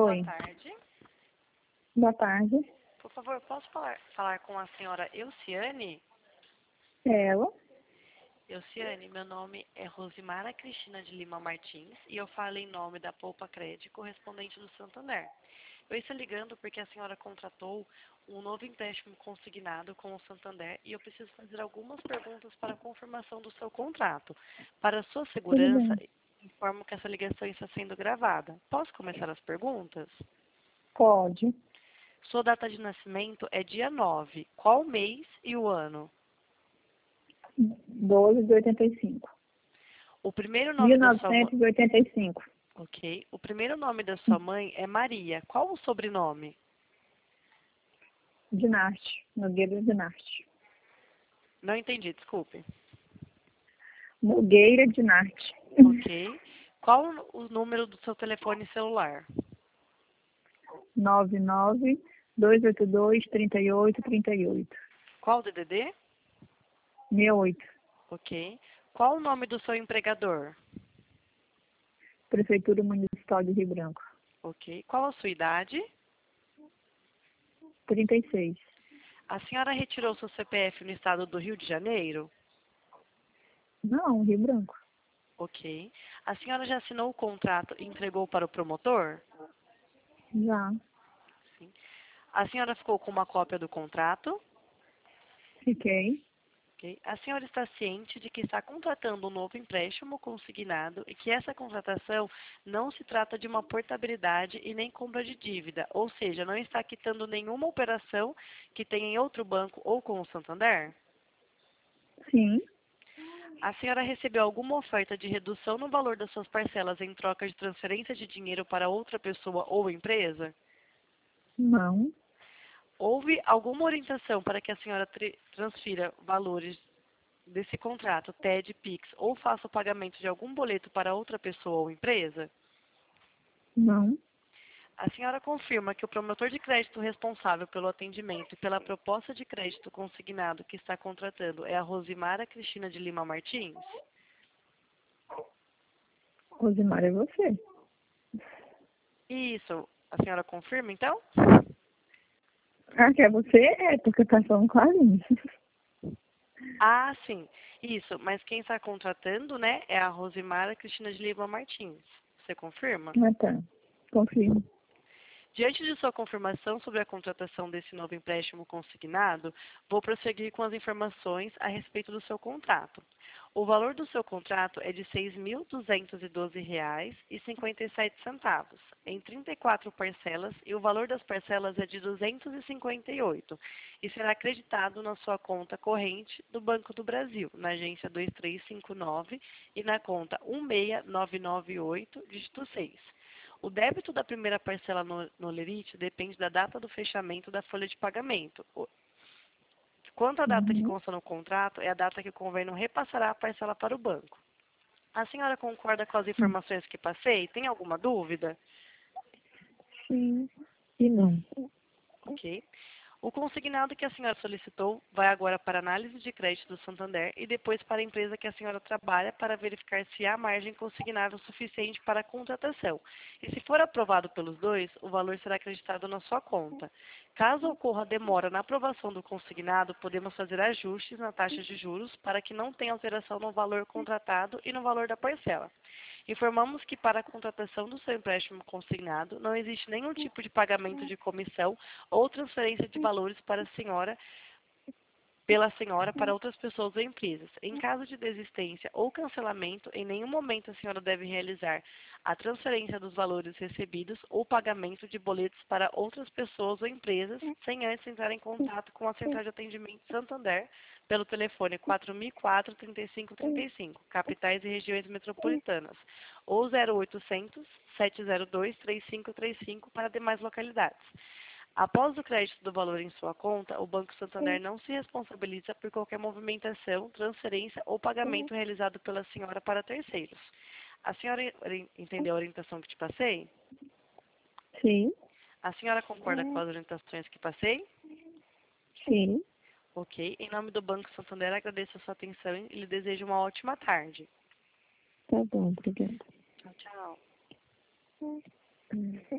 boa Oi, tarde. boa tarde. Por favor, posso falar com a senhora Elciane? É ela? Elciane, meu nome é Rosimara Cristina de Lima Martins e eu falo em nome da Poupa Cred, correspondente do Santander. Eu estou ligando porque a senhora contratou um novo empréstimo consignado com o Santander e eu preciso fazer algumas perguntas para a confirmação do seu contrato. Para sua Tudo segurança, bem. informo que essa ligação está sendo gravada. Posso começar as perguntas? Pode. Sua data de nascimento é dia 9. Qual mês e o ano? 12 de 85. O primeiro nome da sua mãe... 1985. Ok. O primeiro nome da sua mãe é Maria. Qual o sobrenome? Dinarte. Nogueira Dinarte. Não entendi, desculpe. Nogueira Dinarte. Ok. Qual o número do seu telefone celular? 992823838. Qual o DDD? 68. Ok. Qual o nome do seu empregador? Prefeitura Municipal de Rio Branco. Ok. Qual a sua idade? 36. A senhora retirou seu CPF no estado do Rio de Janeiro? Não, Rio Branco. Ok. A senhora já assinou o contrato e entregou para o promotor? Já. Sim. A senhora ficou com uma cópia do contrato? Fiquei. Ok. A senhora está ciente de que está contratando um novo empréstimo consignado e que essa contratação não se trata de uma portabilidade e nem compra de dívida, ou seja, não está quitando nenhuma operação que tenha em outro banco ou com o Santander? Sim. A senhora recebeu alguma oferta de redução no valor das suas parcelas em troca de transferência de dinheiro para outra pessoa ou empresa? Não. Houve alguma orientação para que a senhora transfira valores desse contrato, TED, PIX, ou faça o pagamento de algum boleto para outra pessoa ou empresa? Não. A senhora confirma que o promotor de crédito responsável pelo atendimento e pela proposta de crédito consignado que está contratando é a Rosimara Cristina de Lima Martins? Rosimar, é você. Isso. A senhora confirma, então? Ah, que é você? É, porque tá falando com a Aline. Ah, sim. Isso. Mas quem está contratando, né, é a Rosimara Cristina de Lima Martins. Você confirma? Ah, tá. Confirmo. Diante de sua confirmação sobre a contratação desse novo empréstimo consignado, vou prosseguir com as informações a respeito do seu contrato. O valor do seu contrato é de R$ 6.212,57, em 34 parcelas, e o valor das parcelas é de 258, e será acreditado na sua conta corrente do Banco do Brasil, na agência 2359 e na conta 16998, dígito 6. O débito da primeira parcela no Lerite depende da data do fechamento da folha de pagamento. Quanto à data que Uhum. consta no contrato, é a data que o governo repassará a parcela para o banco. A senhora concorda com as informações que passei? Tem alguma dúvida? Sim. E não. Ok. O consignado que a senhora solicitou vai agora para análise de crédito do Santander e depois para a empresa que a senhora trabalha para verificar se há margem consignável suficiente para a contratação. E se for aprovado pelos dois, o valor será acreditado na sua conta. Caso ocorra demora na aprovação do consignado, podemos fazer ajustes na taxa de juros para que não tenha alteração no valor contratado e no valor da parcela. Informamos que para a contratação do seu empréstimo consignado não existe nenhum tipo de pagamento de comissão ou transferência de valores para a senhora, pela senhora para outras pessoas ou empresas. Em caso de desistência ou cancelamento, em nenhum momento a senhora deve realizar a transferência dos valores recebidos ou pagamento de boletos para outras pessoas ou empresas, sem antes entrar em contato com a Central de Atendimento Santander pelo telefone 4004-3535, capitais e regiões metropolitanas, ou 0800 702 3535 para demais localidades. Após o crédito do valor em sua conta, o Banco Santander não se responsabiliza por qualquer movimentação, transferência ou pagamento realizado pela senhora para terceiros. A senhora entendeu a orientação que te passei? Sim. A senhora concorda com as orientações que passei? Sim. Ok. Em nome do Banco Santander, agradeço a sua atenção e lhe desejo uma ótima tarde. Tá bom, obrigada. Tchau, tchau.